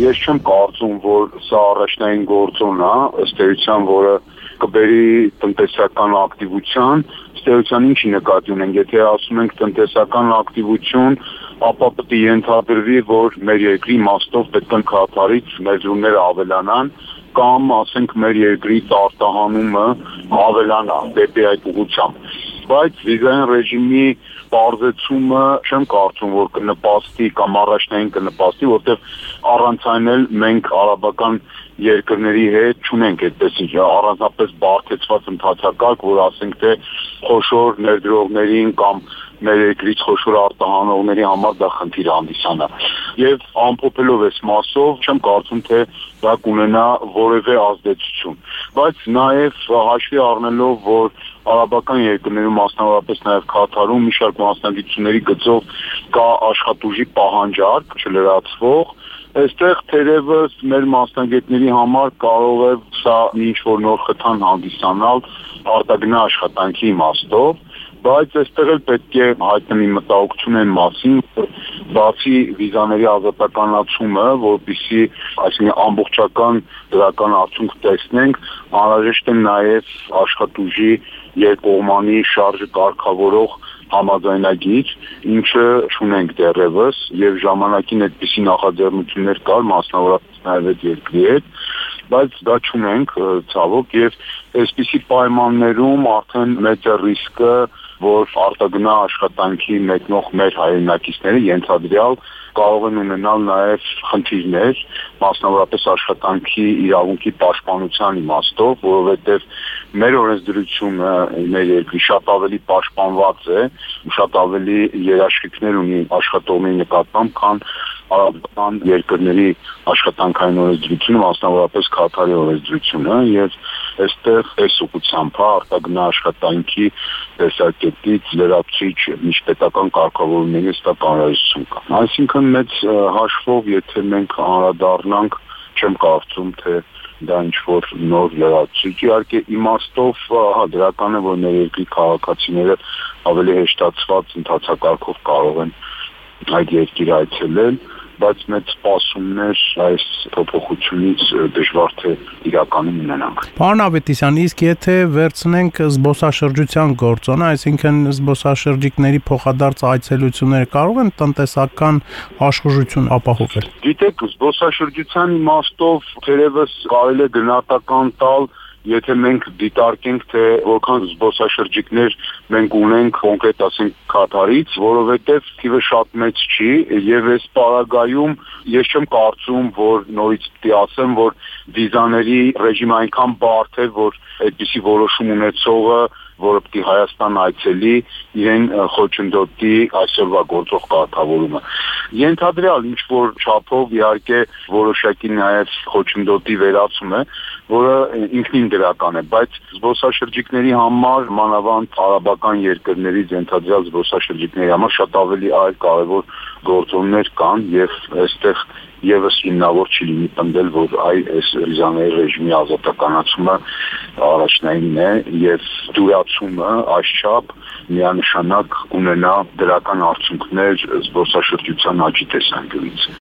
Ես չեմ կարծում, որ սա առաջնային գործոն է, ըստ էության, որը կբերի տնտեսական ակտիվության, ըստ էության ինչի նկատի ունենք, եթե ասում ենք տնտեսական ակտիվություն, ապա պետք է ենթադրվի, որ մեր երկրի իմաստով պետք է քաղաքարից ներդրումները ավելանան, կամ ասենք մեր երկրից արտահանումը ավելանա դեպի այդ ուղղությամբ։ Բայց վիզային ռեժիմի բարձրացումը չեմ կարծում, որ կնպաստի կամ առաջնային կնպաստի, որտեղ առանց այն էլ մենք արաբական երկրների հետ չունենք այդպես առանձնապես բարդեցված ընթացակարգ, որ ասենք թե խոշոր ներդրողներին կամ մեր երկրից խոշոր արտահանողների համար դա խնդիր հանդիսանա։ Եվ ամփոփելով այս մասով չեմ կարծում, թե դա կունենա որևէ ազդեցություն։ Բայց նաև հաշվի առնելով, որ արաբական երկրներում, մասնավորապես նաև Քաթարում մի շարք մասնագիտությունների գծով կա աշխատուժի պահանջարկ չլրացվող, այստեղ թերևս մեր մասնագետների համար կարող է սա ինչ-որ նոր խթան հանդիսանալ արտագնա աշխատանքի իմաստով, բայց այստեղ էլ պետք է հայտնի մտահոգություն այն մասին, որ բացի վիզաների ազատականացումը, որպեսզի այսինքն ամբողջական դրական արդյունք տեսնենք, անհրաժեշտ է նաև աշխատուժի երկկողմանի շարժը կարգավորող համաձայնագիր, ինչը չունենք դեռևս, եւ ժամանակին այդպիսի նախաձեռնություններ կար, մասնավորապես նաև այդ երկրի հետ, բայց դա չունենք ցավոք, եւ այսպիսի պայմաններում արդեն մեծ է ռիսկը, որ արտագնա աշխատանքի մեկնող մեր հայրենակիցները ենթադրյալ կարող են ունենալ նաև խնդիրներ, մասնավորապես աշխատանքի իրավունքի պաշտպանության իմաստով, որովհետև մեր օրենսդրությունը մեր երկրի շատ ավելի պաշտպանված է, շատ ավելի երաշխիքներ ունի աշխատողների նկատմամբ, քան արաբական երկրների աշխատանքային օրենսդրությունը, մասնավորապես Քաթարի օրենսդրությունը, եւ այստեղ այս ուղղությամբ արտագնա աշխատանքի տեսակետից լրացուցիչ միջպետական կարգավորումների ստակ անհրաժեշտություն կա։ Այսինքն մեծ հաշվով, եթե մենք անդրադառնանք, չեմ կարծում, թե դա ինչ-որ նոր լրացուցիչ, իհարկե իմաստով դրական է, որ մեր երկրի քաղաքացիները ավելի հեշտացված ընթացակարգով կարող են այդ երկիրը այցելել, բայց մեծ սպասումներ այս փոփոխությունից դժվար թե իրականում ունենանք։ Պարոն Ավետիսյան, իսկ եթե վերցնենք զբոսաշրջության գործոնը, այսինքն զբոսաշրջիկների փոխադարձ այցելությունները կարող են տնտեսական աշխուժություն ապահովել։ Գիտեք, զբոսաշրջության իմաստով թերևս կարելի է գնահատական տալ, եթե մենք դիտարկենք, թե որքան զբոսաշրջիկներ մենք ունենք կոնկրետ ասենք Քաթարից, որովհետև թիվը շատ մեծ չի եւ այս պարագայում ես չեմ կարծում, որ նորից պիտի ասեմ, որ վիզաների ռեժիմը այնքան բարդ է, որ այդպիսի որոշում ունեցողը, որը պիտի Հայաստան այցելի, իրեն խոչընդոտի այսօրվա գործող կարգավորումը։ Ենթադրյալ ինչ-որ չափով իհարկե որոշակի նաև խոչընդոտի վերացում է, որը ինքնին դրական է, բայց զբոսաշրջիկների համար, մանավանդ արաբական երկրներից ենթադրյալ զբոսաշրջիկների համար շատ ավելի այլ կարևոր գործոններ կան եւ այստեղ եւս հիմնավոր չի լինի պնդել, որ այս վիզաների ռեժիմի ազատականացումը առաջնայինն է եւ դյուրացումը այսչափ միանշանակ ունենա դրական արդյունքներ զբոսաշրջության աճի տեսանկյունից։